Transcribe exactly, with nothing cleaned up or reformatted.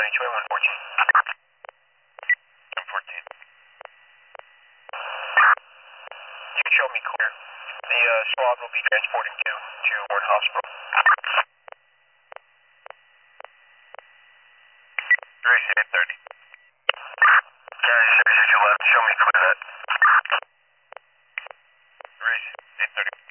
twenty-one fourteen. ten fourteen. You show me clear. The uh, squad will be transporting to, to Ward Hospital. Grace eight thirty. Carry six six left, show me clear that. Grace eight thirty.